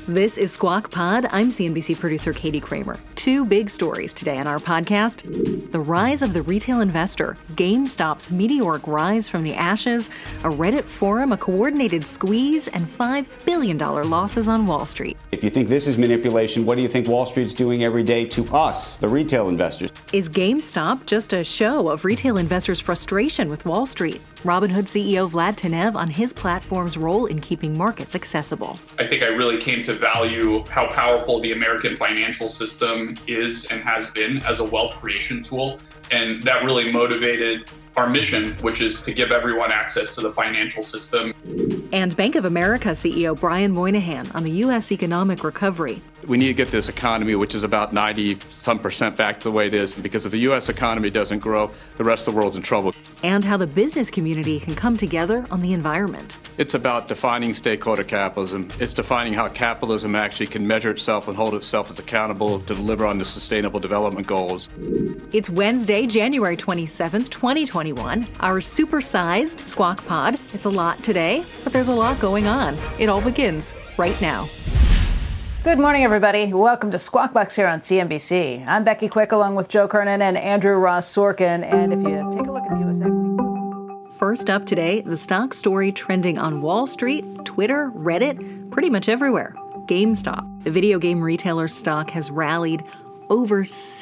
This is Squawk Pod. I'm CNBC producer Katie Kramer. Two big stories today on our podcast. The rise of the retail investor, GameStop's meteoric rise from the ashes, a Reddit forum, a coordinated squeeze, and $5 billion losses on Wall Street. If you think this is manipulation, what do you think Wall Street's doing every day to us, the retail investors? Is GameStop just a show of retail investors' frustration with Wall Street? Robinhood CEO Vlad Tenev on his platform's role in keeping markets accessible. I think I really came to value how powerful the American financial system is and has been as a wealth creation tool. And that really motivated our mission, which is to give everyone access to the financial system. And Bank of America CEO Brian Moynihan on the U.S. economic recovery. We need to get this economy, which is about 90% back to the way it is, because if the U.S. economy doesn't grow, the rest of the world's in trouble. And how the business community can come together on the environment. It's about defining stakeholder capitalism. It's defining how capitalism actually can measure itself and hold itself as accountable to deliver on the sustainable development goals. It's Wednesday, January 27th, 2021. Our supersized Squawk Pod. It's a lot today, but there's a lot going on. It all begins right now. Good morning, everybody. Welcome to Squawk Box here on CNBC. I'm Becky Quick, along with Joe Kernan and Andrew Ross Sorkin. And if you take a look at the U.S. equity. First up today, the stock story trending on Wall Street, Twitter, Reddit, pretty much everywhere. GameStop, the video game retailer's stock, has rallied over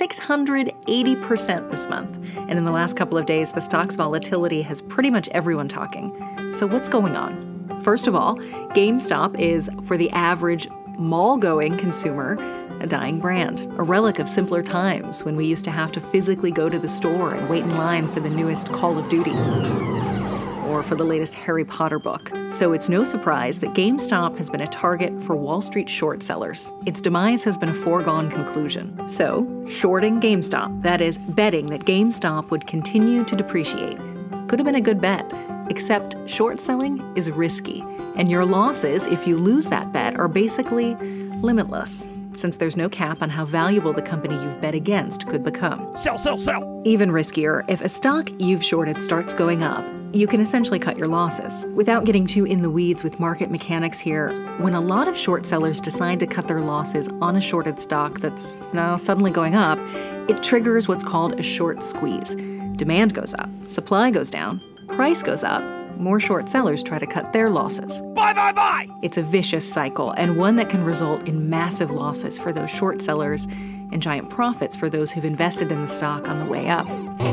680% this month. And in the last couple of days, the stock's volatility has pretty much everyone talking. So what's going on? First of all, GameStop is, for the average mall-going consumer, a dying brand, a relic of simpler times when we used to have to physically go to the store and wait in line for the newest Call of Duty or for the latest Harry Potter book. So it's no surprise that GameStop has been a target for Wall Street short sellers. Its demise has been a foregone conclusion. So, shorting GameStop, that is, betting that GameStop would continue to depreciate, could have been a good bet, except short selling is risky. And your losses, if you lose that bet, are basically limitless, since there's no cap on how valuable the company you've bet against could become. Sell, sell, sell! Even riskier, if a stock you've shorted starts going up, you can essentially cut your losses. Without getting too in the weeds with market mechanics here, when a lot of short sellers decide to cut their losses on a shorted stock that's now suddenly going up, it triggers what's called a short squeeze. Demand goes up, supply goes down, price goes up, more short sellers try to cut their losses. Buy, buy, buy! It's a vicious cycle, and one that can result in massive losses for those short sellers and giant profits for those who've invested in the stock on the way up.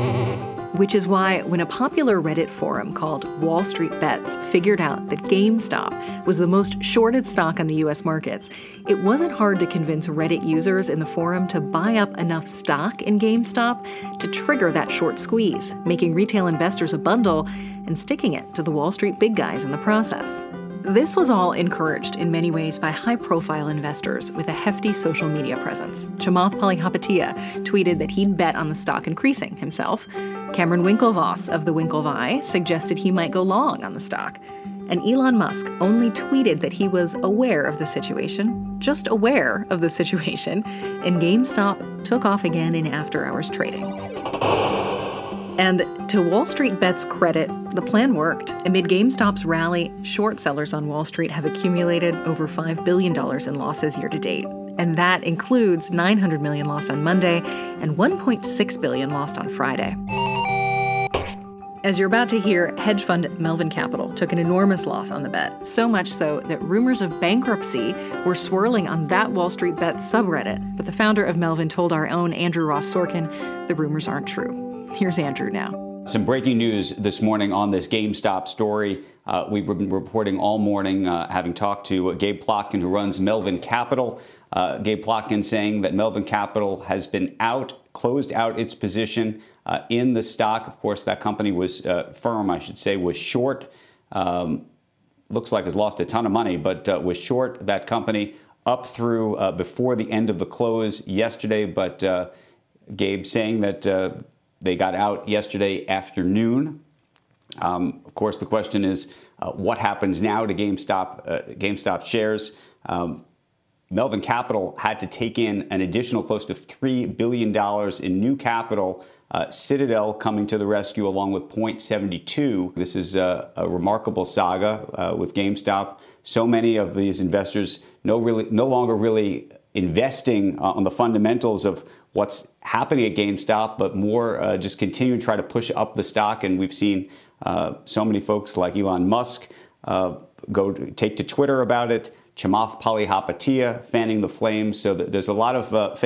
Which is why when a popular Reddit forum called Wall Street Bets figured out that GameStop was the most shorted stock on the U.S. markets, it wasn't hard to convince Reddit users in the forum to buy up enough stock in GameStop to trigger that short squeeze, making retail investors a bundle and sticking it to the Wall Street big guys in the process. This was all encouraged in many ways by high-profile investors with a hefty social media presence. Chamath Palihapitiya tweeted that he'd bet on the stock increasing himself. Cameron Winklevoss of the Winklevi suggested he might go long on the stock. And Elon Musk only tweeted that he was aware of the situation, just aware of the situation, and GameStop took off again in after-hours trading. And to Wall Street Bet's credit, the plan worked. Amid GameStop's rally, short sellers on Wall Street have accumulated over $5 billion in losses year to date. And that includes $900 million lost on Monday and $1.6 billion lost on Friday. As you're about to hear, hedge fund Melvin Capital took an enormous loss on the bet, so much so that rumors of bankruptcy were swirling on that Wall Street Bet subreddit. But the founder of Melvin told our own Andrew Ross Sorkin the rumors aren't true. Here's Andrew now. Some breaking news this morning on this GameStop story. We've been reporting all morning, having talked to Gabe Plotkin, who runs Melvin Capital. Gabe Plotkin saying that Melvin Capital has been closed out its position in the stock. Of course, that company was, was short. Looks like has lost a ton of money, but was short that company up through before the end of the close yesterday. But Gabe saying that they got out yesterday afternoon. Of course, the question is, what happens now to GameStop shares? Melvin Capital had to take in an additional close to $3 billion in new capital Citadel coming to the rescue along with Point72. This is a remarkable saga with GameStop. So many of these investors no longer really investing on the fundamentals of what's happening at GameStop, but more just continue to try to push up the stock. And we've seen so many folks like Elon Musk take to Twitter about it. Chamath Palihapitiya fanning the flames. So there's a lot of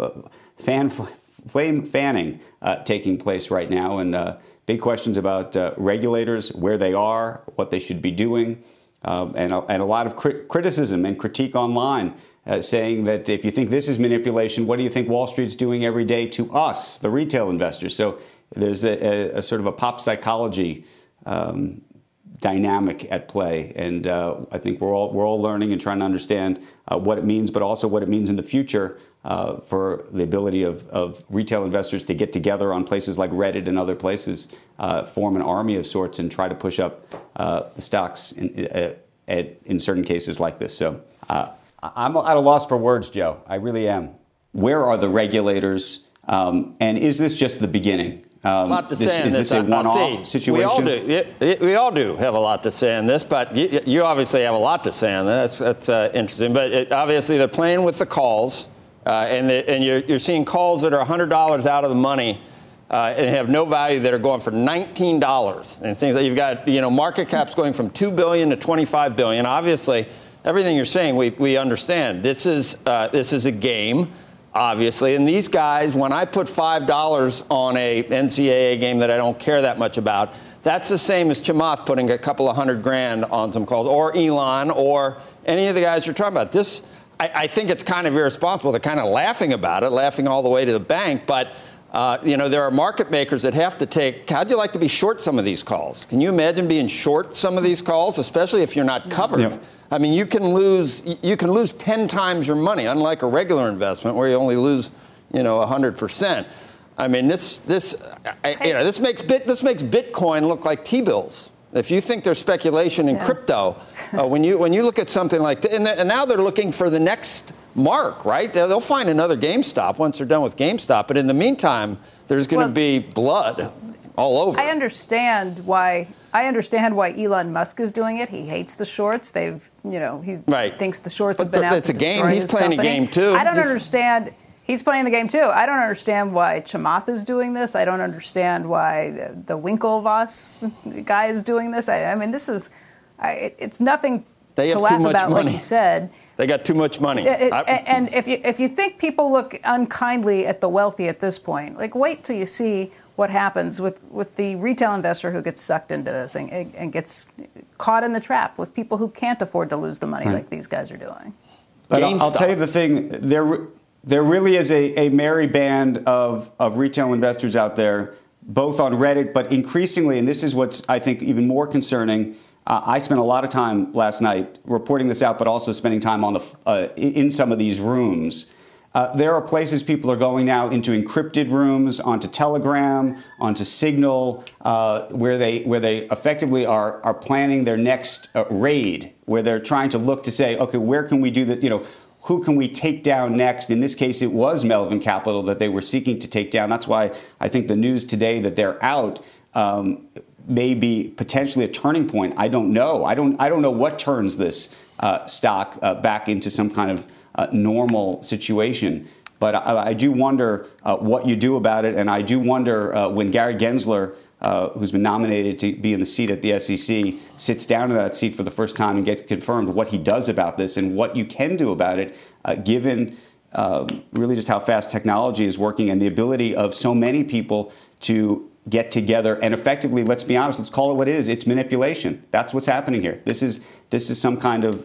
flame fanning taking place right now, and big questions about regulators, where they are, what they should be doing, and a lot of criticism and critique online saying that if you think this is manipulation, what do you think Wall Street's doing every day to us, the retail investors? So there's a sort of a pop psychology dynamic at play, and I think we're all learning and trying to understand what it means, but also what it means in the future for the ability of retail investors to get together on places like Reddit and other places, form an army of sorts, and try to push up the stocks in certain cases like this. So I'm at a loss for words, Joe. I really am. Where are the regulators? And is this just the beginning? A lot to say on this. Is this a one-off situation? We all do. We all do have a lot to say on this, but you obviously have a lot to say on that. That's interesting. But obviously they're playing with the calls, and you're seeing calls that are $100 out of the money and have no value that are going for $19. And things that you've got, market caps going from $2 billion to $25 billion. Obviously, everything you're saying, we understand. This is a game. Obviously, and these guys, when I put $5 on a NCAA game that I don't care that much about, that's the same as Chamath putting a couple of $100,000 on some calls, or Elon, or any of the guys you're talking about. This, I think it's kind of irresponsible. They're kind of laughing about it, laughing all the way to the bank. But, there are market makers that have to take. How'd you like to be short some of these calls? Can you imagine being short some of these calls, especially if you're not covered? Yeah. I mean, you can lose 10 times your money, unlike a regular investment where you only lose, 100%. I mean, this makes Bitcoin look like T-bills. If you think there's speculation in crypto, when you look at something like that, and now they're looking for the next mark, right? They'll find another GameStop once they're done with GameStop, but in the meantime, there's going to be blood all over. I understand why Elon Musk is doing it. He hates the shorts. He thinks the shorts have been out it's to a game. destroy He's his playing company. a game too. I don't understand. He's playing the game too. I don't understand why Chamath is doing this. I don't understand why the Winklevoss guy is doing this. I mean, it's nothing to laugh about, money. like you said. They got too much money. And if you think people look unkindly at the wealthy at this point, wait till you see what happens with the retail investor who gets sucked into this and gets caught in the trap with people who can't afford to lose the money like these guys are doing. But I'll tell you the thing, there really is a merry band of retail investors out there, both on Reddit, but increasingly, and this is what's, I think, even more concerning. I spent a lot of time last night reporting this out, but also spending time on in some of these rooms. There are places people are going now into encrypted rooms, onto Telegram, onto Signal, where they effectively are planning their next raid, where they're trying to look to say, okay, where can we do that? Who can we take down next? In this case, it was Melvin Capital that they were seeking to take down. That's why I think the news today that they're out may be potentially a turning point. I don't know. I don't know what turns this stock back into some kind of normal situation. But I do wonder what you do about it. And I do wonder when Gary Gensler, who's been nominated to be in the seat at the SEC, sits down in that seat for the first time and gets confirmed what he does about this and what you can do about it, given really just how fast technology is working and the ability of so many people to get together and effectively, let's be honest, let's call it what it is. It's manipulation. That's what's happening here. This is some kind of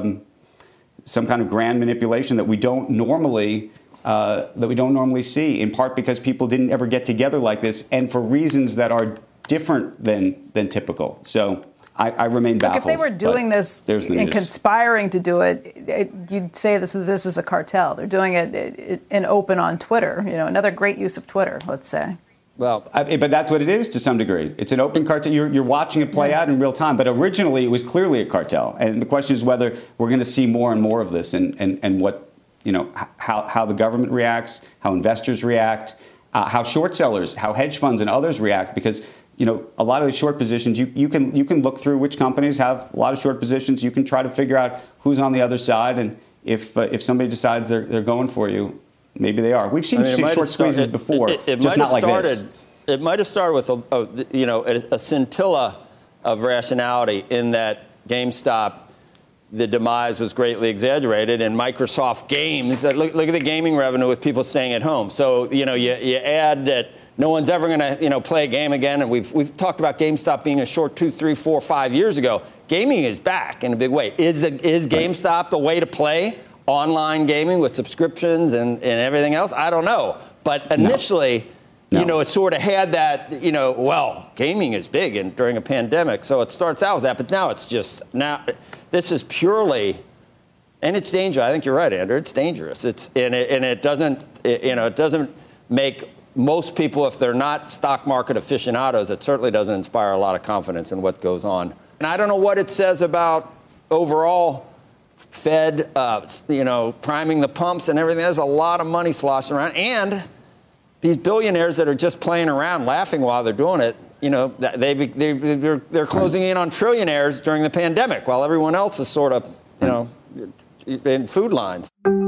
grand manipulation that we don't normally see, in part because people didn't ever get together like this, and for reasons that are different than typical. So I remain baffled. Look, if they were doing this and conspiring to do it, you'd say this is a cartel. They're doing it in open on Twitter. Another great use of Twitter, let's say. Well, but that's what it is to some degree. It's an open cartel. You're watching it play out in real time. But originally, it was clearly a cartel. And the question is whether we're going to see more and more of this, and what how the government reacts, how investors react, how short sellers, how hedge funds and others react, because a lot of the short positions, you can look through which companies have a lot of short positions. You can try to figure out who's on the other side, and if somebody decides they're going for you, maybe they are. We've seen short squeezes before, just not like this. It might have started with a scintilla of rationality in that GameStop, the demise was greatly exaggerated, and Microsoft Games, look at the gaming revenue with people staying at home. So, you add that no one's ever going to, play a game again. And we've talked about GameStop being a short 2, 3, 4, 5 years ago. Gaming is back in a big way. Is GameStop the way to play online gaming with subscriptions and everything else? I don't know. But initially, it sort of had that, gaming is big and during a pandemic. So it starts out with that. But now this is purely, and it's dangerous. I think you're right, Andrew. It's dangerous. It doesn't make most people, if they're not stock market aficionados, it certainly doesn't inspire a lot of confidence in what goes on. And I don't know what it says about overall Fed, priming the pumps and everything. There's a lot of money sloshing around. And these billionaires that are just playing around, laughing while they're doing it, they're closing in on trillionaires during the pandemic while everyone else is sort of, in food lines.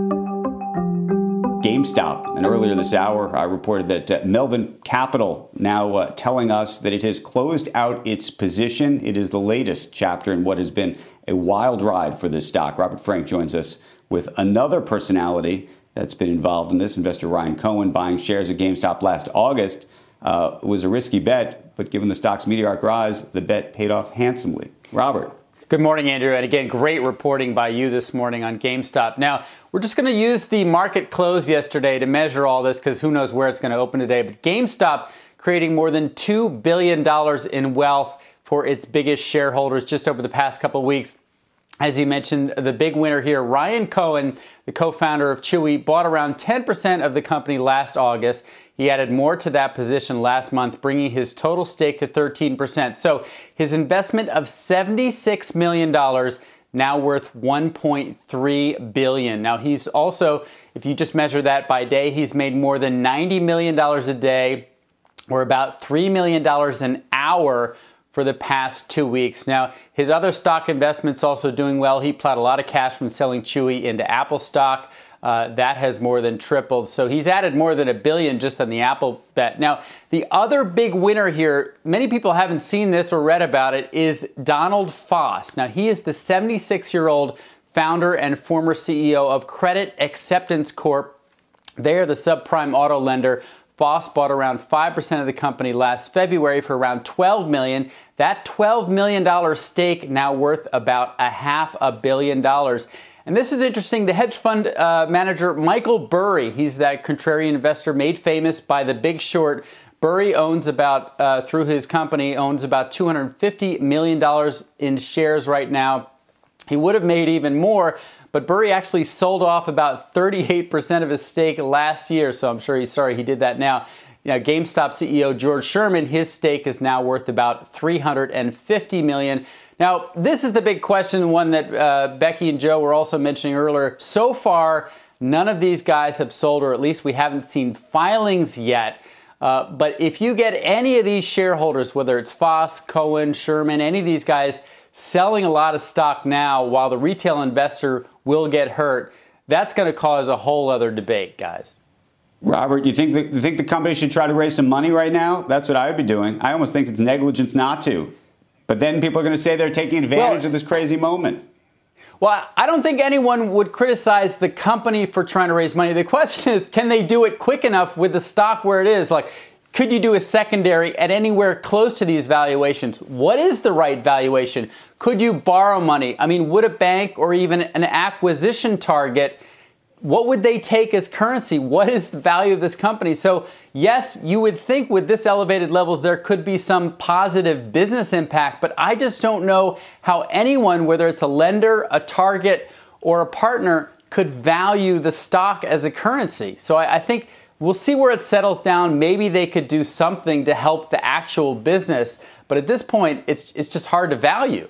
GameStop, and earlier this hour, I reported that Melvin Capital now telling us that it has closed out its position. It is the latest chapter in what has been a wild ride for this stock. Robert Frank joins us with another personality that's been involved in this. Investor Ryan Cohen buying shares of GameStop last August was a risky bet, but given the stock's meteoric rise, the bet paid off handsomely. Robert. Good morning, Andrew. And again, great reporting by you this morning on GameStop. Now, we're just going to use the market close yesterday to measure all this because who knows where it's going to open today. But GameStop creating more than $2 billion in wealth for its biggest shareholders just over the past couple of weeks. As you mentioned, the big winner here, Ryan Cohen, the co-founder of Chewy, bought around 10% of the company last August. He added more to that position last month, bringing his total stake to 13%. So his investment of $76 million, now worth $1.3 billion. Now he's also, if you just measure that by day, he's made more than $90 million a day, or about $3 million an hour for the past 2 weeks. Now, his other stock investments also doing well. He plowed a lot of cash from selling Chewy into Apple stock. That has more than tripled. So he's added more than $1 billion just on the Apple bet. Now, the other big winner here, many people haven't seen this or read about it, is Donald Foss. Now, he is the 76-year-old founder and former CEO of Credit Acceptance Corp. They are the subprime auto lender. Foss bought around 5% of the company last February for around $12 million. That $12 million stake now worth about $500 million. And this is interesting. The hedge fund manager, Michael Burry, he's that contrarian investor made famous by The Big Short. Burry owns about, through his company, owns about $250 million in shares right now. He would have made even more, but Burry actually sold off about 38% of his stake last year, so I'm sure he's sorry he did that now. GameStop CEO George Sherman, his stake is now worth about $350 million. Now, this is the big question, one that Becky and Joe were also mentioning earlier. So far, none of these guys have sold, or at least we haven't seen filings yet. But if you get any of these shareholders, whether it's Foss, Cohen, Sherman, any of these guys selling a lot of stock now while the retail investor will get hurt, that's going to cause a whole other debate, guys. Robert, you think the company should try to raise some money right now? That's what I would be doing. I almost think it's negligence not to. But then people are going to say they're taking advantage of this crazy moment. Well, I don't think anyone would criticize the company for trying to raise money. The question is, can they do it quick enough with the stock where it is? Like, could you do a secondary at anywhere close to these valuations? What is the right valuation? Could you borrow money? I mean, would a bank or even an acquisition target, what would they take as currency? What is the value of this company? So, yes, you would think with this elevated levels, there could be some positive business impact, but I just don't know how anyone, whether it's a lender, a target, or a partner, could value the stock as a currency. So I think we'll see where it settles down. Maybe they could do something to help the actual business. But at this point, it's just hard to value.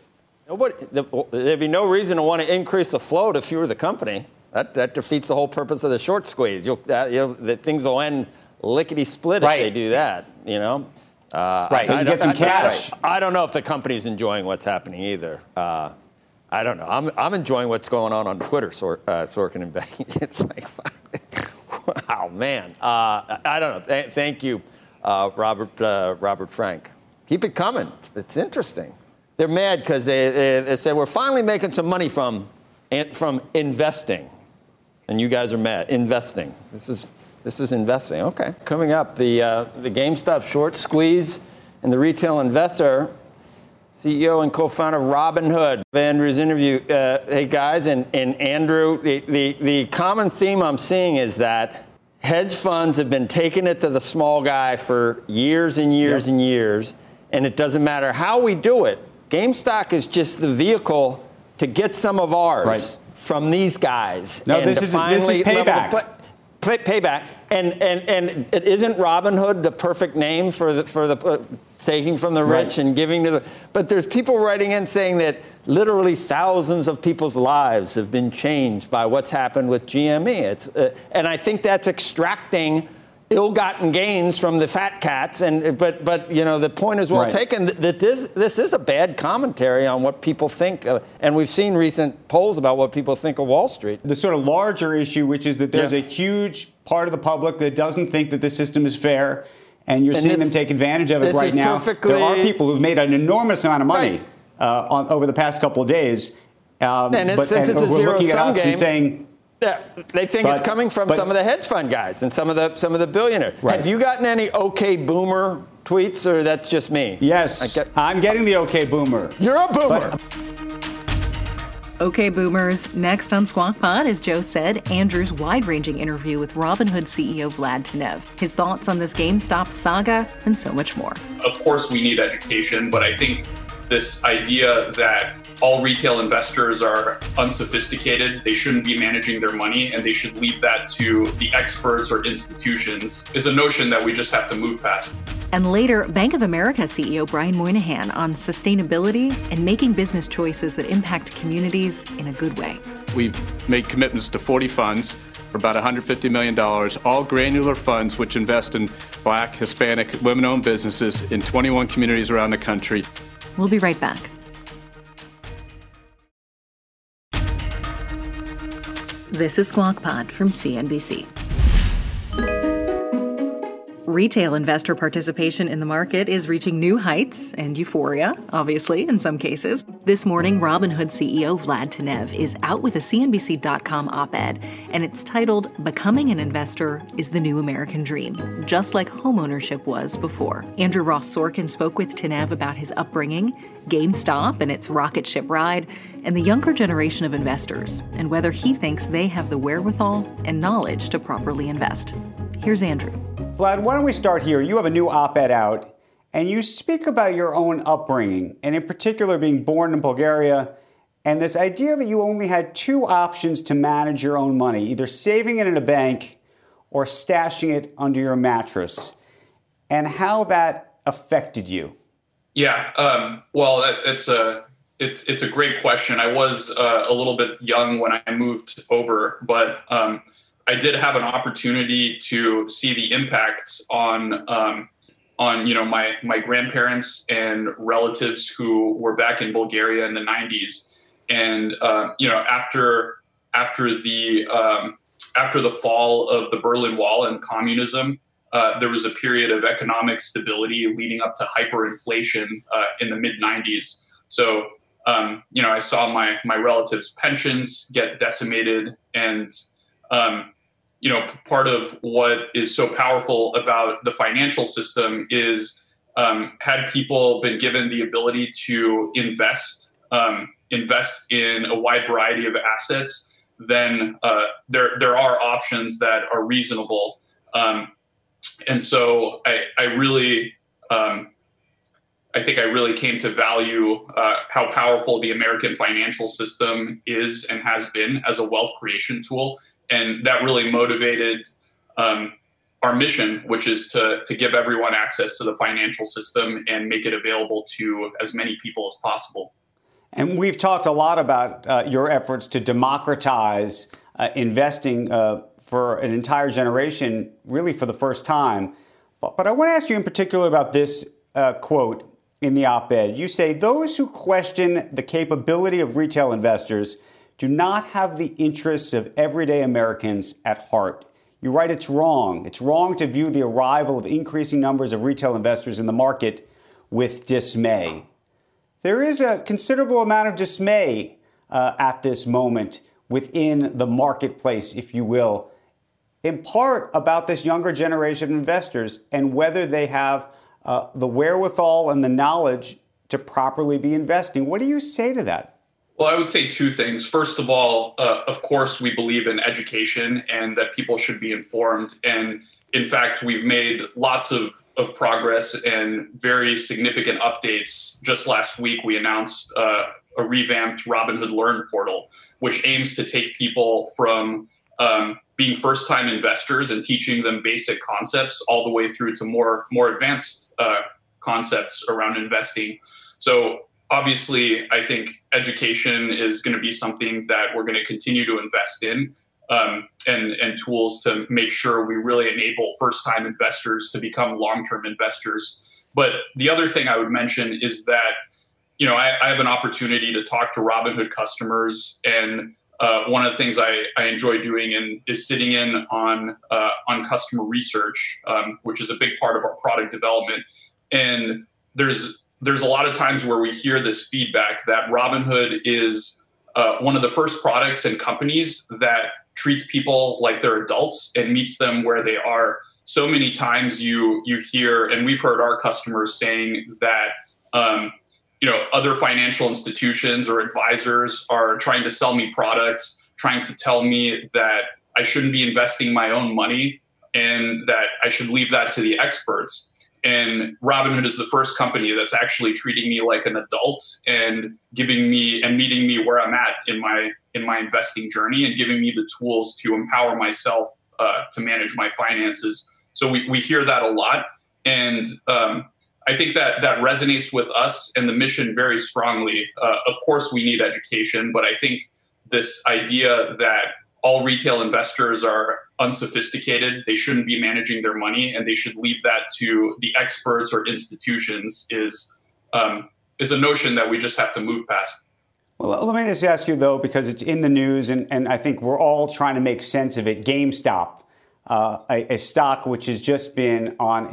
There'd be no reason to want to increase the float if you were the company. That defeats the whole purpose of the short squeeze. Things will end lickety-split if they do that, you know? Right. You get some cash. I don't know if the company's enjoying what's happening either. I don't know. I'm enjoying what's going on Twitter, Sorkin and Becky. It's like, wow, man. I don't know. Thank you, Robert Frank. Keep it coming. It's interesting. They're mad because they said we're finally making some money from investing, and you guys are mad. Investing. This is investing. Okay. Coming up, the GameStop short squeeze and the retail investor, CEO and co-founder of Robinhood. Andrew's interview. Hey guys, and Andrew, the common theme I'm seeing is that hedge funds have been taking it to the small guy for years and years and years, and it doesn't matter how we do it. GameStop is just the vehicle to get some of ours from these guys. No, this is payback. Payback, and it isn't Robinhood the perfect name for the taking from the rich and giving to the. But there's people writing in saying that literally thousands of people's lives have been changed by what's happened with GME. And I think that's extracting ill-gotten gains from the fat cats. But you know, the point is well taken that this is a bad commentary on what people think, and we've seen recent polls about what people think of Wall Street. The sort of larger issue, which is that there's a huge part of the public that doesn't think that the system is fair, and you're seeing them take advantage of it right now. There are people who've made an enormous amount of money over the past couple of days, since it's a zero-sum game, and saying. Yeah, they think it's coming from some of the hedge fund guys and some of the billionaires. Right. Have you gotten any OK Boomer tweets, or that's just me? Yes, I'm getting the OK Boomer. You're a boomer. OK Boomers. Next on Squawk Pod, as Joe said, Andrew's wide-ranging interview with Robinhood CEO Vlad Tenev. His thoughts on this GameStop saga and so much more. Of course, we need education, but I think this idea that all retail investors are unsophisticated, they shouldn't be managing their money, and they should leave that to the experts or institutions is a notion that we just have to move past. And later, Bank of America CEO Brian Moynihan on sustainability and making business choices that impact communities in a good way. We've made commitments to 40 funds for about $150 million, all granular funds which invest in Black, Hispanic, women-owned businesses in 21 communities around the country. We'll be right back. This is Squawk Pod from CNBC. Retail investor participation in the market is reaching new heights and euphoria, obviously, in some cases. This morning, Robinhood CEO Vlad Tenev is out with a CNBC.com op-ed, and it's titled, "Becoming an Investor is the New American Dream," just like homeownership was before. Andrew Ross Sorkin spoke with Tenev about his upbringing, GameStop and its rocket ship ride, and the younger generation of investors, and whether he thinks they have the wherewithal and knowledge to properly invest. Here's Andrew. Vlad, why don't we start here? You have a new op-ed out, and you speak about your own upbringing, and in particular being born in Bulgaria, and this idea that you only had two options to manage your own money, either saving it in a bank or stashing it under your mattress, and how that affected you. Yeah, well, it's a great question. I was a little bit young when I moved over, but I did have an opportunity to see the impact on my grandparents and relatives who were back in Bulgaria in the 90s, and after the fall of the Berlin Wall and communism, there was a period of economic stability leading up to hyperinflation in the mid 90s. So I saw my relatives' pensions get decimated, and part of what is so powerful about the financial system is had people been given the ability to invest in a wide variety of assets, then there are options that are reasonable. And so I think I really came to value how powerful the American financial system is and has been as a wealth creation tool. And that really motivated our mission, which is to give everyone access to the financial system and make it available to as many people as possible. And we've talked a lot about your efforts to democratize investing for an entire generation, really for the first time. But I want to ask you in particular about this quote in the op-ed. You say, those who question the capability of retail investors do not have the interests of everyday Americans at heart. You write it's wrong. It's wrong to view the arrival of increasing numbers of retail investors in the market with dismay. There is a considerable amount of dismay at this moment within the marketplace, if you will, in part about this younger generation of investors and whether they have the wherewithal and the knowledge to properly be investing. What do you say to that? Well, I would say two things. First of all, of course, we believe in education and that people should be informed. And in fact, we've made lots of progress and very significant updates. Just last week, we announced a revamped Robinhood Learn portal, which aims to take people from being first-time investors and teaching them basic concepts all the way through to more advanced concepts around investing. So obviously, I think education is going to be something that we're going to continue to invest in, and tools to make sure we really enable first-time investors to become long-term investors. But the other thing I would mention is that, you know, I have an opportunity to talk to Robinhood customers, and one of the things I enjoy doing is sitting in on customer research, which is a big part of our product development. And there's a lot of times where we hear this feedback that Robinhood is one of the first products and companies that treats people like they're adults and meets them where they are. So many times you hear, and we've heard our customers saying that, you know, other financial institutions or advisors are trying to sell me products, trying to tell me that I shouldn't be investing my own money and that I should leave that to the experts. And Robinhood is the first company that's actually treating me like an adult and giving me and meeting me where I'm at in my investing journey and giving me the tools to empower myself to manage my finances. So we hear that a lot. And I think that resonates with us and the mission very strongly. Of course, we need education, but I think this idea that all retail investors are unsophisticated, they shouldn't be managing their money, and they should leave that to the experts or institutions is a notion that we just have to move past. Well, let me just ask you, though, because it's in the news, and I think we're all trying to make sense of it. GameStop, a stock which has just been on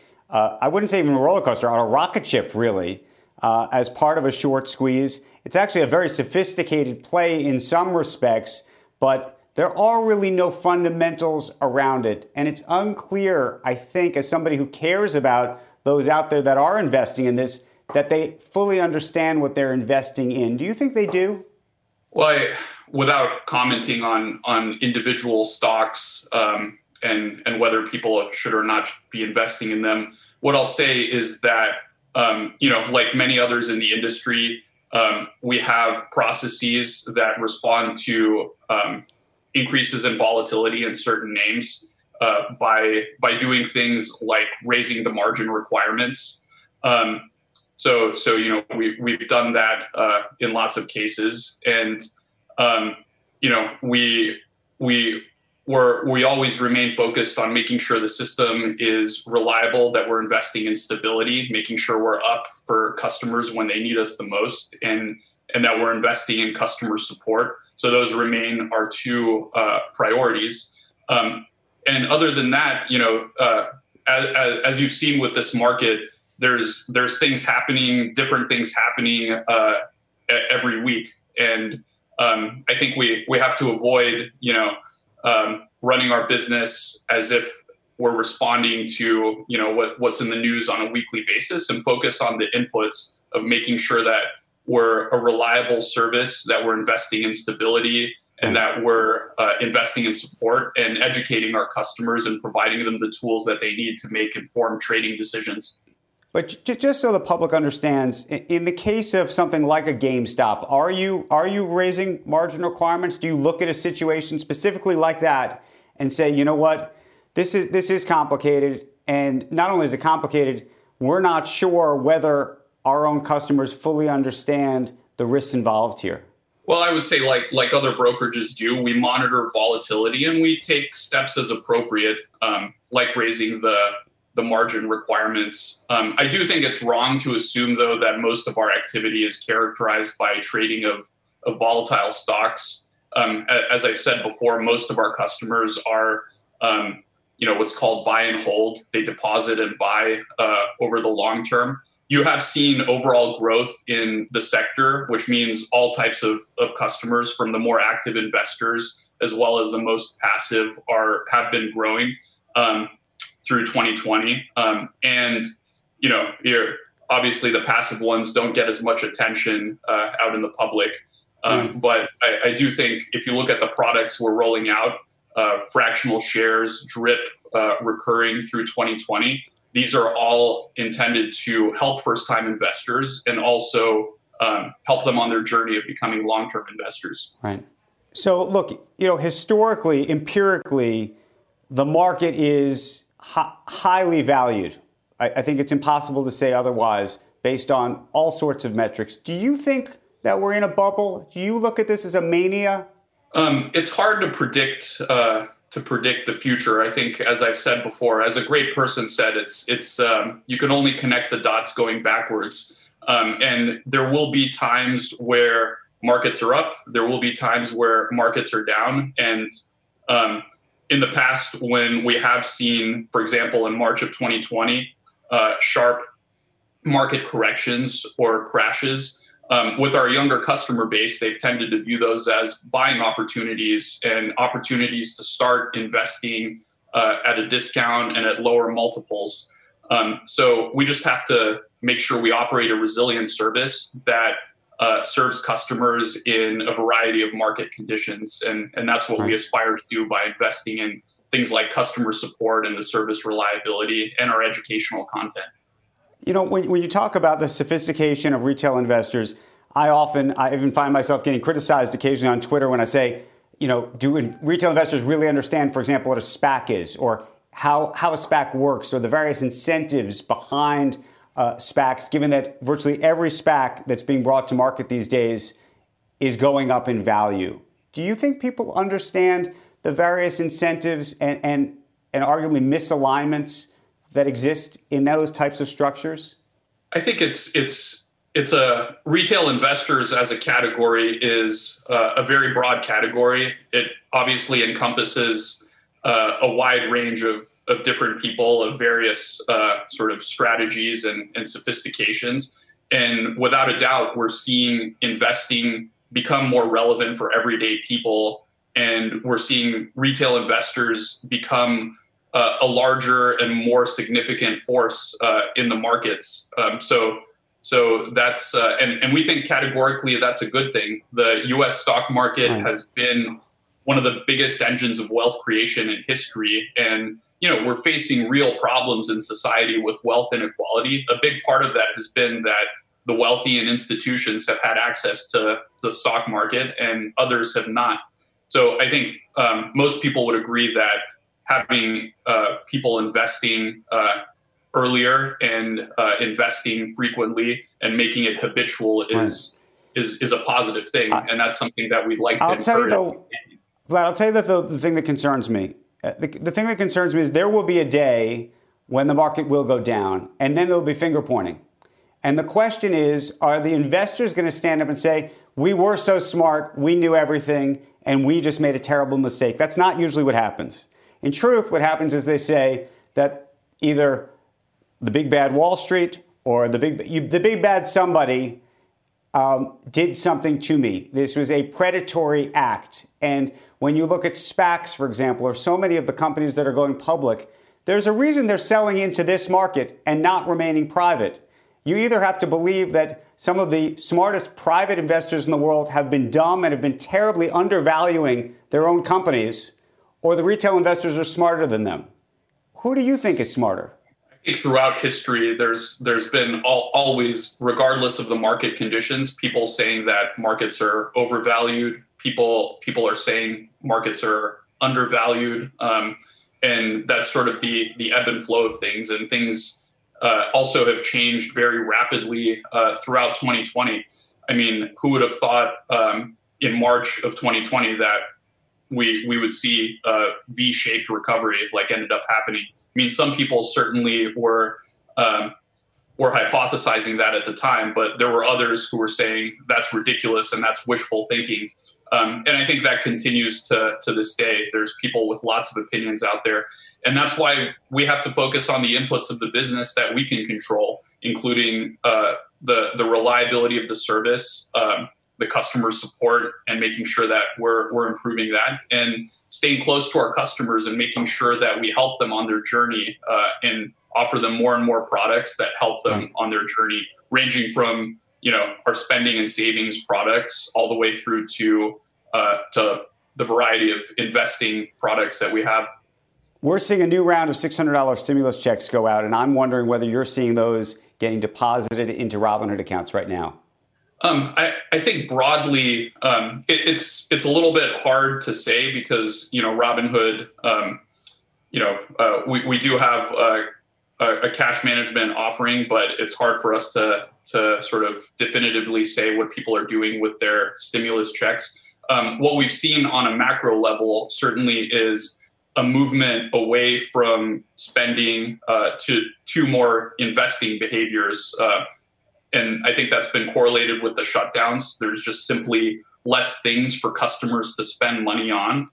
I wouldn't say even a roller coaster, on a rocket ship, really, as part of a short squeeze. It's actually a very sophisticated play in some respects, but there are really no fundamentals around it. And it's unclear, I think, as somebody who cares about those out there that are investing in this, that they fully understand what they're investing in. Do you think they do? Well, without commenting on individual stocks and whether people should or not be investing in them, what I'll say is that, you know, like many others in the industry, we have processes that respond to increases in volatility in certain names by doing things like raising the margin requirements. So you know, we've done that in lots of cases, and you know, we always remain focused on making sure the system is reliable, that we're investing in stability, making sure we're up for customers when they need us the most, and that we're investing in customer support. So those remain our two priorities. And other than that, you know, as you've seen with this market, there's things happening, different things happening every week, and I think we have to avoid, you know, running our business as if we're responding to, you know, what's in the news on a weekly basis, and focus on the inputs of making sure that we're a reliable service, that we're investing in stability, and that we're investing in support and educating our customers and providing them the tools that they need to make informed trading decisions. But just so the public understands, in the case of something like a GameStop, are you raising margin requirements? Do you look at a situation specifically like that and say, you know what, this is complicated, and not only is it complicated, we're not sure whether our own customers fully understand the risks involved here? Well, I would say like other brokerages do, we monitor volatility and we take steps as appropriate, like raising the margin requirements. I do think it's wrong to assume, though, that most of our activity is characterized by trading of volatile stocks. As I've said before, most of our customers are, what's called buy and hold. They deposit and buy over the long term. You have seen overall growth in the sector, which means all types of customers, from the more active investors as well as the most passive, have been growing through 2020. Obviously the passive ones don't get as much attention out in the public. But I do think if you look at the products we're rolling out, fractional shares, DRIP, recurring through 2020, these are all intended to help first-time investors and also help them on their journey of becoming long-term investors. Right. So look, historically, empirically, the market is highly valued. I think it's impossible to say otherwise based on all sorts of metrics. Do you think that we're in a bubble? Do you look at this as a mania? It's hard to predict the future. I think, as I've said before, as a great person said, it's you can only connect the dots going backwards. And there will be times where markets are up. There will be times where markets are down. And in the past, when we have seen, for example, in March of 2020, sharp market corrections or crashes, with our younger customer base, they've tended to view those as buying opportunities and opportunities to start investing at a discount and at lower multiples. So we just have to make sure we operate a resilient service that serves customers in a variety of market conditions. And that's what we aspire to do by investing in things like customer support and the service reliability and our educational content. When you talk about the sophistication of retail investors, I even find myself getting criticized occasionally on Twitter when I say, do retail investors really understand, for example, what a SPAC is, or how a SPAC works, or the various incentives behind SPACs, given that virtually every SPAC that's being brought to market these days is going up in value. Do you think people understand the various incentives and arguably misalignments that exist in those types of structures? I think it's a retail investors as a category is a very broad category. It obviously encompasses a wide range of different people of various sort of strategies and sophistications. And without a doubt, we're seeing investing become more relevant for everyday people. And we're seeing retail investors become a larger and more significant force in the markets. So that's and we think categorically that's a good thing. The U.S. stock market has been one of the biggest engines of wealth creation in history, and we're facing real problems in society with wealth inequality. A big part of that has been that the wealthy and institutions have had access to the stock market, and others have not. So I think most people would agree that having people investing earlier and investing frequently and making it habitual is a positive thing, and that's something that we'd like to encourage. Vlad, I'll tell you that the thing that concerns me, the thing that concerns me is there will be a day when the market will go down, and then there'll be finger pointing. And the question is, are the investors going to stand up and say, we were so smart, we knew everything, and we just made a terrible mistake? That's not usually what happens. In truth, what happens is they say that either the big bad Wall Street or the big bad somebody did something to me. This was a predatory act. And when you look at SPACs, for example, or so many of the companies that are going public, there's a reason they're selling into this market and not remaining private. You either have to believe that some of the smartest private investors in the world have been dumb and have been terribly undervaluing their own companies, or the retail investors are smarter than them. Who do you think is smarter? I think throughout history, there's been always, regardless of the market conditions, people saying that markets are overvalued. People are saying markets are undervalued, and that's sort of the ebb and flow of things. And things also have changed very rapidly throughout 2020. I mean, who would have thought, in March of 2020 that we would see a V-shaped recovery like ended up happening. I mean, some people certainly were hypothesizing that at the time, but there were others who were saying that's ridiculous and that's wishful thinking. And I think that continues to this day. There's people with lots of opinions out there. And that's why we have to focus on the inputs of the business that we can control, including the reliability of the service, the customer support, and making sure that we're improving that, and staying close to our customers and making sure that we help them on their journey and offer them more and more products that help them on their journey, ranging from our spending and savings products all the way through to the variety of investing products that we have. We're seeing a new round of $600 stimulus checks go out, and I'm wondering whether you're seeing those getting deposited into Robinhood accounts right now. I think broadly, it's a little bit hard to say because Robinhood, we do have a cash management offering, but it's hard for us to sort of definitively say what people are doing with their stimulus checks. What we've seen on a macro level certainly is a movement away from spending to more investing behaviors. And I think that's been correlated with the shutdowns. There's just simply less things for customers to spend money on.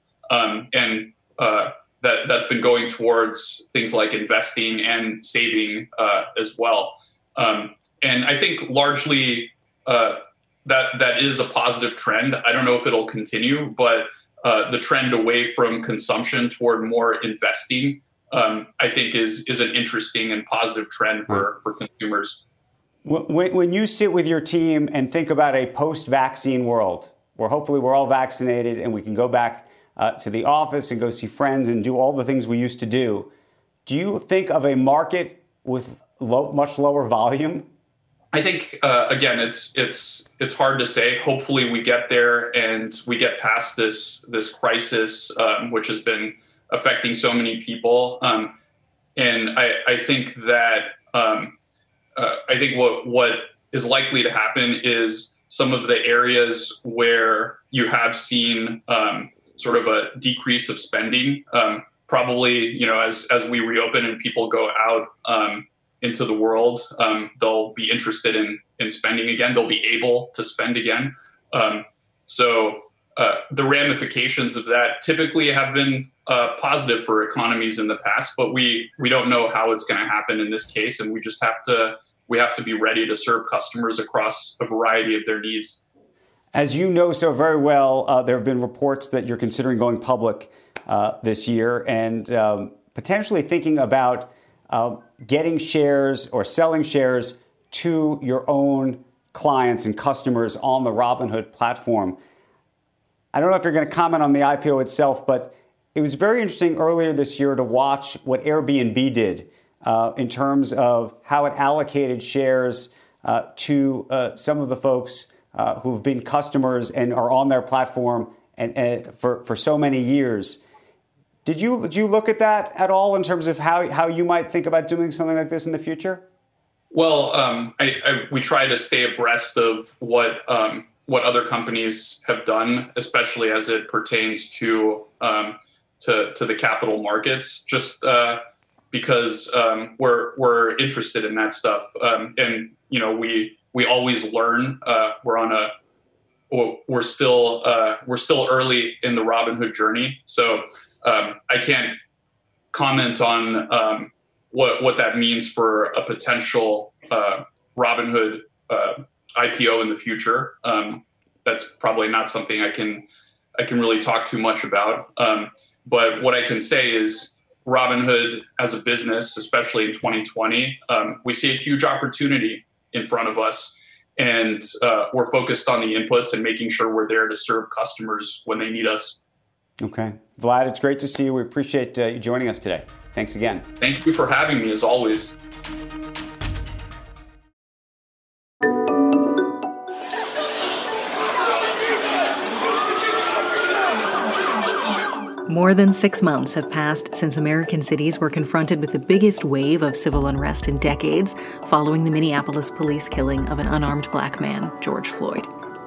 That's been going towards things like investing and saving as well. And I think largely that is a positive trend. I don't know if it'll continue, but the trend away from consumption toward more investing, I think is an interesting and positive trend for consumers. When you sit with your team and think about a post-vaccine world where hopefully we're all vaccinated and we can go back to the office and go see friends and do all the things we used to do you think of a market with much lower volume? I think, again, it's hard to say. Hopefully we get there and we get past this crisis, which has been affecting so many people. And I think that I think what is likely to happen is some of the areas where you have seen sort of a decrease of spending, probably, as we reopen and people go out into the world, they'll be interested in spending again. They'll be able to spend again. So the ramifications of that typically have been positive for economies in the past, but we don't know how it's going to happen in this case, and we just have to be ready to serve customers across a variety of their needs. As you know so very well, there have been reports that you're considering going public this year and potentially thinking about getting shares or selling shares to your own clients and customers on the Robinhood platform. I don't know if you're going to comment on the IPO itself, but it was very interesting earlier this year to watch what Airbnb did in terms of how it allocated shares to some of the folks who've been customers and are on their platform and for so many years. Did you look at that at all in terms of how you might think about doing something like this in the future? Well, we try to stay abreast of what other companies have done, especially as it pertains to the capital markets, just because we're interested in that stuff. And we always learn. We're still early in the Robinhood journey, so I can't comment on what that means for a potential Robinhood IPO in the future. That's probably not something I can really talk too much about. But what I can say is Robinhood as a business, especially in 2020, we see a huge opportunity in front of us. And we're focused on the inputs and making sure we're there to serve customers when they need us. Okay. Vlad, it's great to see you. We appreciate you joining us today. Thanks again. Thank you for having me, as always. More than 6 months have passed since American cities were confronted with the biggest wave of civil unrest in decades following the Minneapolis police killing of an unarmed black man, George Floyd.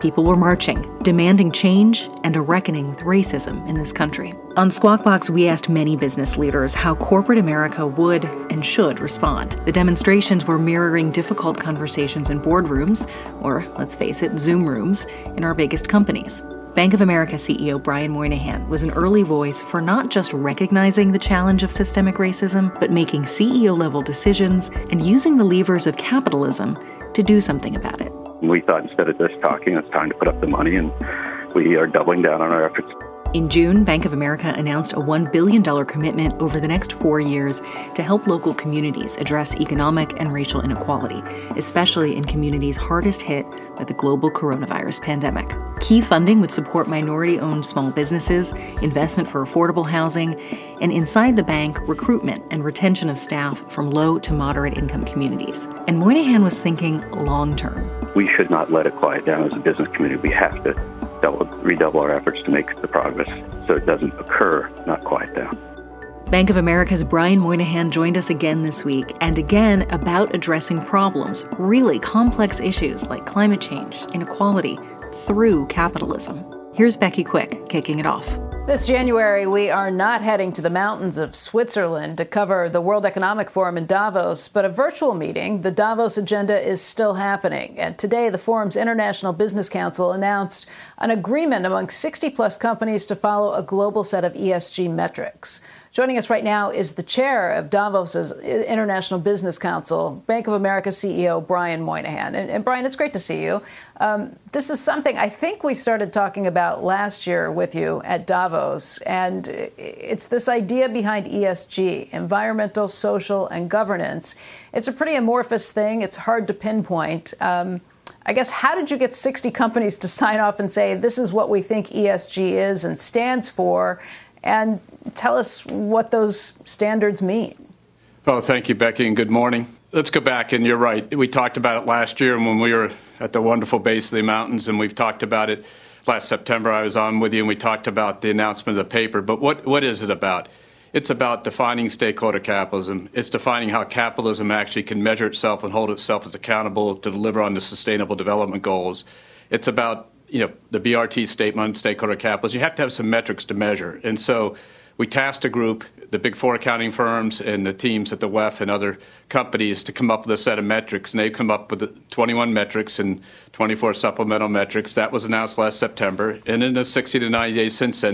People were marching, demanding change and a reckoning with racism in this country. On Squawk Box, we asked many business leaders how corporate America would and should respond. The demonstrations were mirroring difficult conversations in boardrooms, or let's face it, Zoom rooms, in our biggest companies. Bank of America CEO Brian Moynihan was an early voice for not just recognizing the challenge of systemic racism, but making CEO-level decisions and using the levers of capitalism to do something about it. We thought instead of just talking, it's time to put up the money, and we are doubling down on our efforts. In June, Bank of America announced a $1 billion commitment over the next 4 years to help local communities address economic and racial inequality, especially in communities hardest hit by the global coronavirus pandemic. Key funding would support minority-owned small businesses, investment for affordable housing, and inside the bank, recruitment and retention of staff from low to moderate income communities. And Moynihan was thinking long-term. We should not let it quiet down as a business community. We have to redouble our efforts to make the progress so it doesn't occur, not quiet down. Bank of America's Brian Moynihan joined us again this week, and again about addressing problems, really complex issues like climate change, inequality, through capitalism. Here's Becky Quick kicking it off. This January, we are not heading to the mountains of Switzerland to cover the World Economic Forum in Davos, but a virtual meeting, the Davos Agenda, is still happening. And today, the forum's International Business Council announced an agreement among 60-plus companies to follow a global set of ESG metrics. Joining us right now is the chair of Davos's International Business Council, Bank of America CEO Brian Moynihan. And Brian, it's great to see you. This is something I think we started talking about last year with you at Davos, and it's this idea behind ESG, environmental, social, and governance. It's a pretty amorphous thing. It's hard to pinpoint. I guess, how did you get 60 companies to sign off and say, this is what we think ESG is and stands for? And tell us what those standards mean. Oh, thank you, Becky, and good morning. Let's go back, and you're right. We talked about it last year when we were at the wonderful base of the mountains, and we've talked about it last September. I was on with you, and we talked about the announcement of the paper. But what is it about? It's about defining stakeholder capitalism. It's defining how capitalism actually can measure itself and hold itself as accountable to deliver on the Sustainable Development Goals. It's about the BRT statement on stakeholder capitalism. You have to have some metrics to measure. And so we tasked a group, the Big Four accounting firms and the teams at the WEF and other companies, to come up with a set of metrics. And they've come up with 21 metrics and 24 supplemental metrics. That was announced last September. And in the 60 to 90 days since then,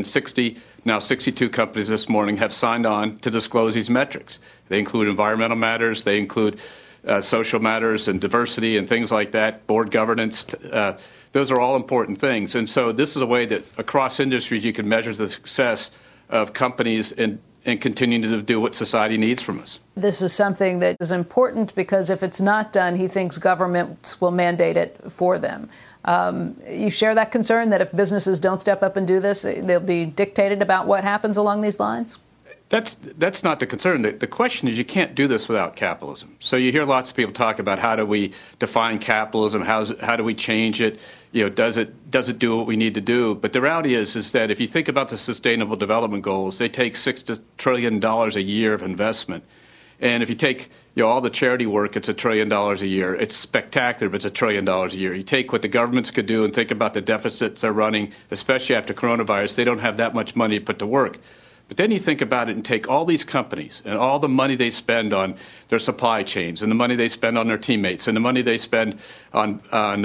62 companies this morning have signed on to disclose these metrics. They include environmental matters. They include social matters and diversity and things like that, board governance. Those are all important things. And so this is a way that across industries you can measure the success of companies and continuing to do what society needs from us. This is something that is important because if it's not done, he thinks governments will mandate it for them. You share that concern that if businesses don't step up and do this, they'll be dictated about what happens along these lines? That's not the concern. The question is, you can't do this without capitalism. So you hear lots of people talk about how do we define capitalism, how do we change it, does it do what we need to do? But the reality is that if you think about the Sustainable Development Goals, they take $6 trillion a year of investment. And if you take all the charity work, it's $1 trillion a year. It's spectacular, but it's $1 trillion a year. You take what the governments could do and think about the deficits they're running, especially after coronavirus. They don't have that much money to put to work. But then you think about it and take all these companies and all the money they spend on their supply chains and the money they spend on their teammates and the money they spend on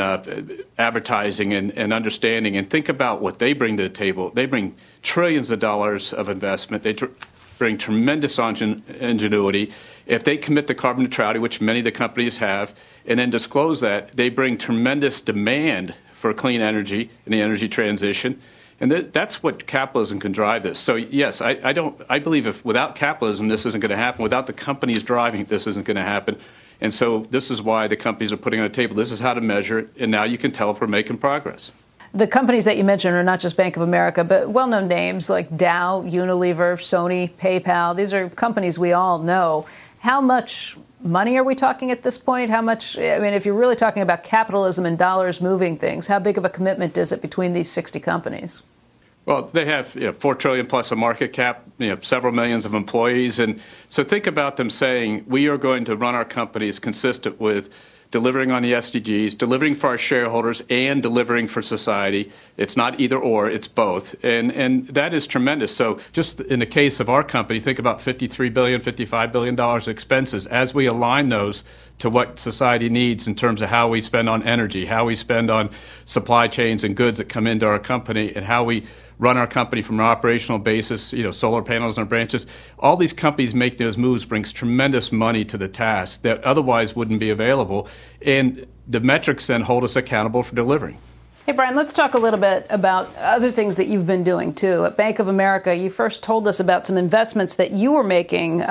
advertising and understanding, and think about what they bring to the table. They bring trillions of dollars of investment. They bring tremendous ingenuity. If they commit to carbon neutrality, which many of the companies have, and then disclose that, they bring tremendous demand for clean energy and the energy transition. And that's what capitalism can drive this. So, yes, I believe without capitalism, this isn't going to happen. Without the companies driving it, this isn't going to happen. And so this is why the companies are putting on the table, this is how to measure it, and now you can tell if we're making progress. The companies that you mentioned are not just Bank of America, but well-known names like Dow, Unilever, Sony, PayPal. These are companies we all know. How much money are we talking at this point? How much, if you're really talking about capitalism and dollars moving things, how big of a commitment is it between these 60 companies? Well, they have $4 trillion plus a market cap, several millions of employees. And so think about them saying, we are going to run our companies consistent with delivering on the SDGs, delivering for our shareholders, and delivering for society. It's not either or, it's both. And that is tremendous. So just in the case of our company, think about $53 billion, $55 billion expenses. As we align those to what society needs in terms of how we spend on energy, how we spend on supply chains and goods that come into our company, and how we run our company from an operational basis, solar panels on branches. All these companies make those moves brings tremendous money to the task that otherwise wouldn't be available. And the metrics then hold us accountable for delivering. Hey, Brian, let's talk a little bit about other things that you've been doing, too. At Bank of America, you first told us about some investments that you were making.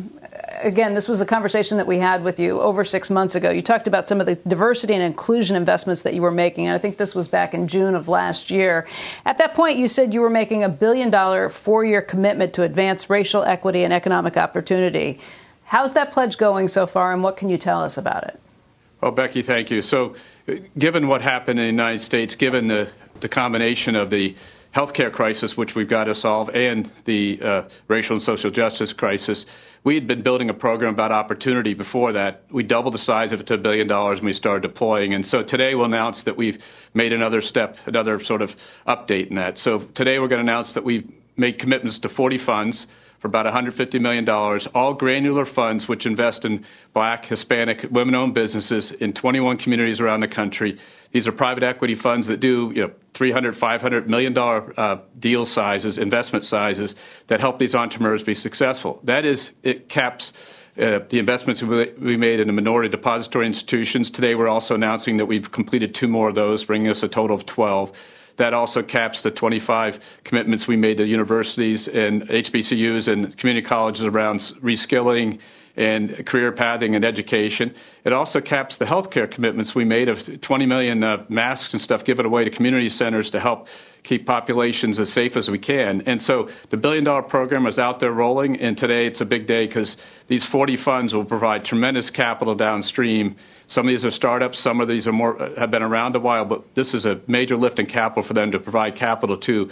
Again, this was a conversation that we had with you over 6 months ago. You talked about some of the diversity and inclusion investments that you were making, and I think this was back in June of last year. At that point, you said you were making a $1 billion 4-year commitment to advance racial equity and economic opportunity. How's that pledge going so far, and what can you tell us about it? Oh, Becky, thank you. So given what happened in the United States, given the combination of the healthcare crisis, which we've got to solve, and the racial and social justice crisis, we had been building a program about opportunity before that. We doubled the size of it to $1 billion when we started deploying. And so today we'll announce that we've made another step, another sort of update in that. So today we're going to announce that we've made commitments to 40 funds for about $150 million, all granular funds which invest in Black, Hispanic, women-owned businesses in 21 communities around the country. These are private equity funds that do $300, $500 million deal sizes, investment sizes that help these entrepreneurs be successful. That is, it caps the investments we made in the minority depository institutions. Today we're also announcing that we've completed 2 more of those, bringing us a total of 12. That also caps the 25 commitments we made to universities and HBCUs and community colleges around reskilling and career pathing and education. It also caps the healthcare commitments we made of 20 million masks and stuff given away to community centers to help keep populations as safe as we can. And so the $1 billion program is out there rolling, and today it's a big day because these 40 funds will provide tremendous capital downstream. Some of these are startups, some of these are have been around a while, but this is a major lift in capital for them to provide capital to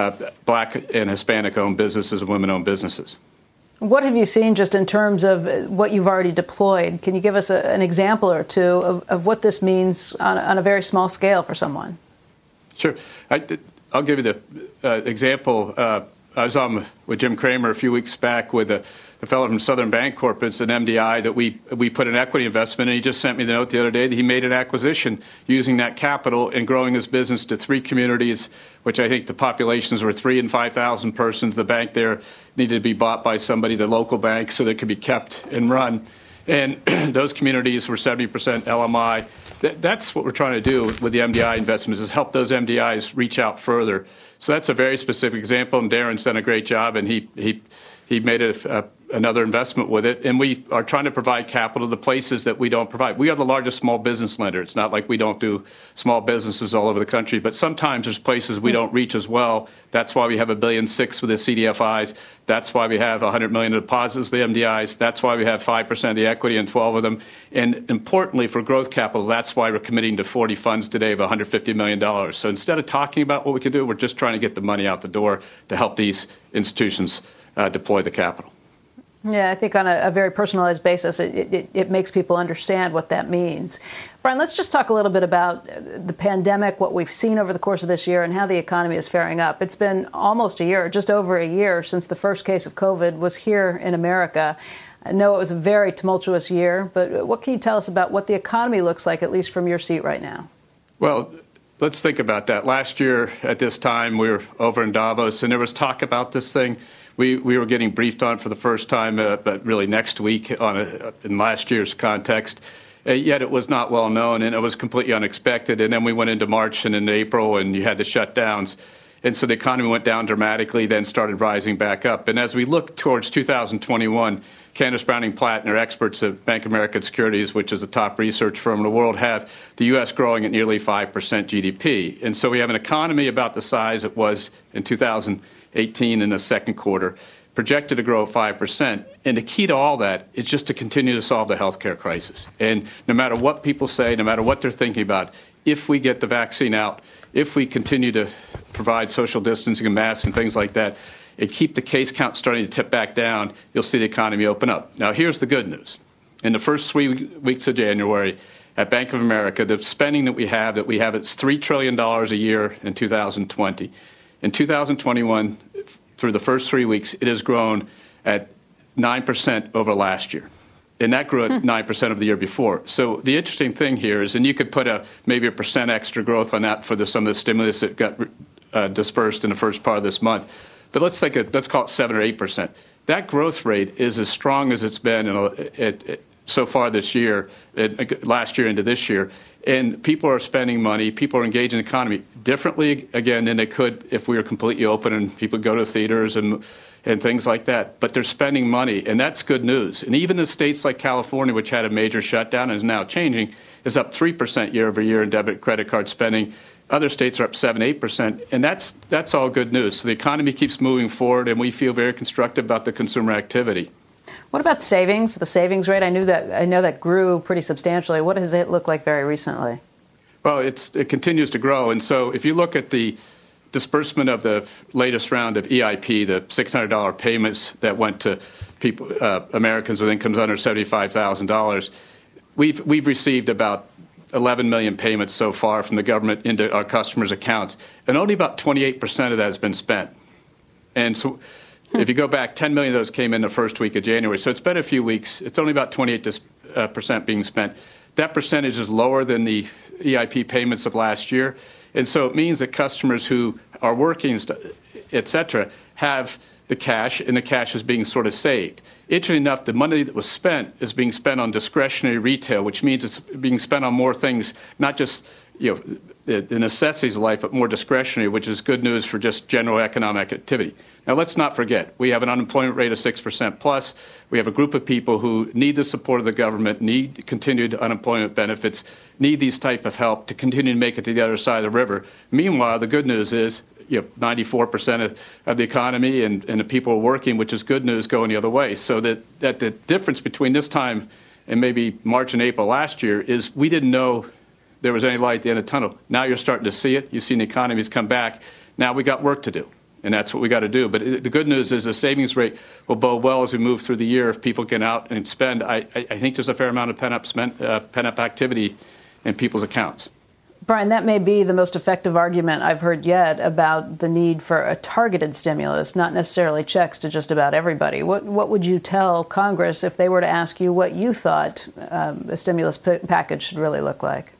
Black and Hispanic-owned businesses and women-owned businesses. What have you seen just in terms of what you've already deployed? Can you give us an example or two of what this means on a very small scale for someone? Sure. I'll give you the example. I was on with Jim Cramer a few weeks back with a fellow from Southern Bancorp. It's an MDI that we put an equity investment in. He just sent me the note the other day that he made an acquisition using that capital and growing his business to 3 communities, which I think the populations were 3,000 and 5,000 persons. The bank there needed to be bought by somebody, the local bank, so that it could be kept and run. And those communities were 70% LMI. That's what we're trying to do with the MDI investments, is help those MDIs reach out further. So that's a very specific example, and Darren's done a great job, and he made another investment with it. And we are trying to provide capital to places that we don't provide. We are the largest small business lender. It's not like we don't do small businesses all over the country, but sometimes there's places we don't reach as well. That's why we have $1.6 billion with the CDFIs. That's why we have $100 million in deposits with the MDIs. That's why we have 5% of the equity in 12 of them. And importantly, for growth capital, that's why we're committing to 40 funds today of $150 million. So instead of talking about what we can do, we're just trying to get the money out the door to help these institutions deploy the capital. Yeah, I think on a very personalized basis, it makes people understand what that means. Brian, let's just talk a little bit about the pandemic, what we've seen over the course of this year, and how the economy is faring up. It's been almost a year, just over a year, since the first case of COVID was here in America. I know it was a very tumultuous year, but what can you tell us about what the economy looks like, at least from your seat right now? Well, let's think about that. Last year at this time, we were over in Davos, and there was talk about this thing. We were getting briefed on for the first time, but really next week in last year's context. Yet it was not well known, and it was completely unexpected. And then we went into March and into April, and you had the shutdowns. And so the economy went down dramatically, then started rising back up. And as we look towards 2021, Candace Browning Platt and her experts at Bank of America Securities, which is the top research firm in the world, have the U.S. growing at nearly 5% GDP. And so we have an economy about the size it was in 2018 in the second quarter, projected to grow at 5%. And the key to all that is just to continue to solve the healthcare crisis. And no matter what people say, no matter what they're thinking about, if we get the vaccine out, if we continue to provide social distancing and masks and things like that, and keep the case count starting to tip back down, you'll see the economy open up. Now, here's the good news. In the first 3 weeks of January, at Bank of America, the spending that we have it's $3 trillion a year in 2020. In 2021, through the first 3 weeks, it has grown at 9% over last year. And that grew at 9% of the year before. So the interesting thing here is, and you could put maybe a percent extra growth on that for some of the stimulus that got dispersed in the first part of this month. But let's call it 7 or 8%. That growth rate is as strong as it's been so far this year, last year into this year. And people are spending money. People are engaging in the economy differently, again, than they could if we were completely open and people go to theaters and things like that. But they're spending money, and that's good news. And even in states like California, which had a major shutdown and is now changing, is up 3% year over year in debit credit card spending. Other states are up 7-8%, and that's all good news. So the economy keeps moving forward, and we feel very constructive about the consumer activity. What about savings? The savings rate, I know that grew pretty substantially. What does it look like very recently? Well, it continues to grow, and so if you look at the disbursement of the latest round of EIP, the $600 payments that went to people, Americans with incomes under $75,000, we've received about 11 million payments so far from the government into our customers' accounts, and only about 28% of that has been spent. And so if you go back, 10 million of those came in the first week of January. So it's been a few weeks. It's only about 28% being spent. That percentage is lower than the EIP payments of last year. And so it means that customers who are working, et cetera, have the cash, and the cash is being sort of saved. Interestingly enough, the money that was spent is being spent on discretionary retail, which means it's being spent on more things, not just the necessities of life, but more discretionary, which is good news for just general economic activity. Now, let's not forget, we have an unemployment rate of 6% plus. We have a group of people who need the support of the government, need continued unemployment benefits, need these type of help to continue to make it to the other side of the river. Meanwhile, the good news is 94% of the economy and the people are working, which is good news going the other way. So that the difference between this time and maybe March and April last year is we didn't know there was any light at the end of the tunnel. Now you're starting to see it. You've seen the economies come back. Now we got work to do, and that's what we got to do. But the good news is the savings rate will bode well as we move through the year. If people get out and spend, I think there's a fair amount of pent-up activity in people's accounts. Brian, that may be the most effective argument I've heard yet about the need for a targeted stimulus, not necessarily checks to just about everybody. What would you tell Congress if they were to ask you what you thought a stimulus package should really look like?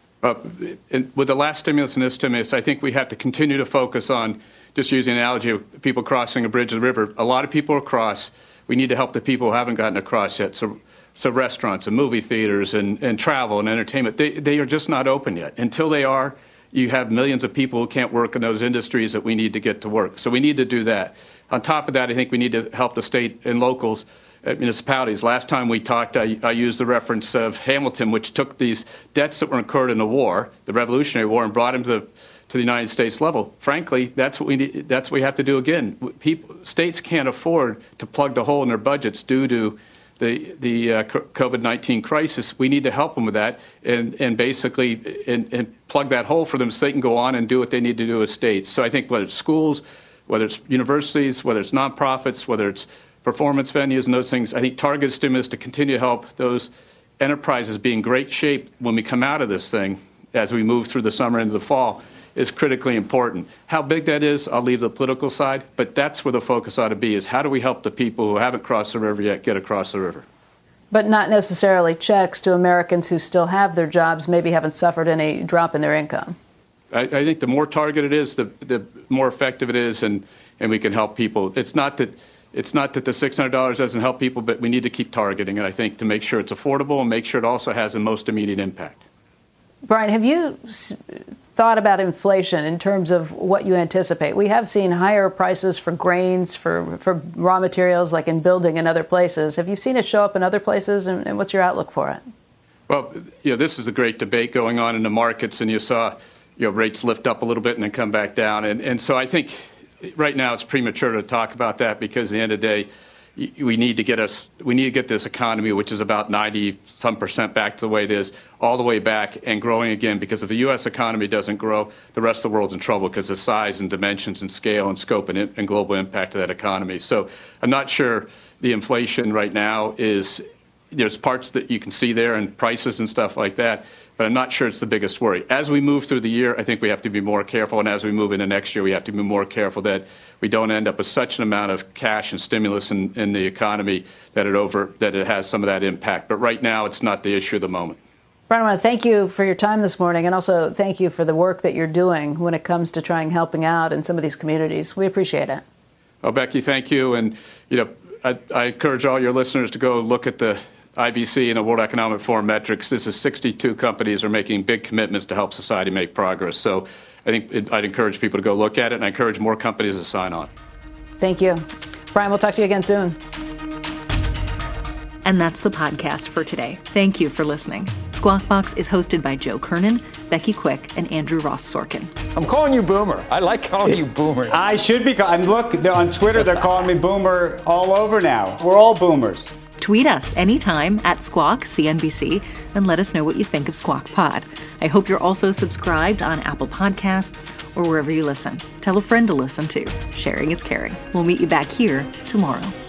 With the last stimulus and this stimulus, I think we have to continue to focus on, just using the analogy of people crossing a bridge of the river. A lot of people across. We need to help the people who haven't gotten across yet. So restaurants and movie theaters and travel and entertainment, they are just not open yet. Until they are, you have millions of people who can't work in those industries that we need to get to work. So we need to do that. On top of that, I think we need to help the state and locals, municipalities. Last time we talked, I used the reference of Hamilton, which took these debts that were incurred in the war, the Revolutionary War, and brought them to the United States level. Frankly, that's what we need. That's what we have to do again. States can't afford to plug the hole in their budgets due to the COVID-19 crisis. We need to help them with that and basically and plug that hole for them so they can go on and do what they need to do as states. So I think whether it's schools, whether it's universities, whether it's nonprofits, whether it's performance venues and those things, I think targeted stimulus to continue to help those enterprises be in great shape when we come out of this thing as we move through the summer into the fall is critically important. How big that is, I'll leave the political side, but that's where the focus ought to be, is how do we help the people who haven't crossed the river yet get across the river? But not necessarily checks to Americans who still have their jobs, maybe haven't suffered any drop in their income. I think the more targeted it is, the more effective it is, and we can help people. It's not that the $600 doesn't help people, but we need to keep targeting it, I think, to make sure it's affordable and make sure it also has the most immediate impact. Brian, have you thought about inflation in terms of what you anticipate? We have seen higher prices for grains, for raw materials, like in building and other places. Have you seen it show up in other places, and what's your outlook for it? Well, this is a great debate going on in the markets, and you saw rates lift up a little bit and then come back down. And so I think right now it's premature to talk about that because at the end of the day, we need to get this economy, which is about 90-some% back to the way it is, all the way back and growing again. Because if the U.S. economy doesn't grow, the rest of the world's in trouble because of size and dimensions and scale and scope and global impact of that economy. So I'm not sure the inflation right now is there's parts that you can see there and prices and stuff like that, but I'm not sure it's the biggest worry. As we move through the year, I think we have to be more careful, and as we move into next year, we have to be more careful that we don't end up with such an amount of cash and stimulus in the economy that it has some of that impact. But right now, it's not the issue of the moment. Brian, I want to thank you for your time this morning, and also thank you for the work that you're doing when it comes to helping out in some of these communities. We appreciate it. Well, Becky, thank you. And, I encourage all your listeners to go look at the IBC and the World Economic Forum metrics. This is 62 companies are making big commitments to help society make progress. So I think I'd encourage people to go look at it, and I encourage more companies to sign on. Thank you. Brian, we'll talk to you again soon. And that's the podcast for today. Thank you for listening. Squawk Box is hosted by Joe Kernan, Becky Quick, and Andrew Ross Sorkin. I'm calling you Boomer. I like calling you Boomer. I should be. Look, on Twitter, they're calling me Boomer all over now. We're all boomers. Tweet us anytime at Squawk CNBC and let us know what you think of Squawk Pod. I hope you're also subscribed on Apple Podcasts or wherever you listen. Tell a friend to listen too. Sharing is caring. We'll meet you back here tomorrow.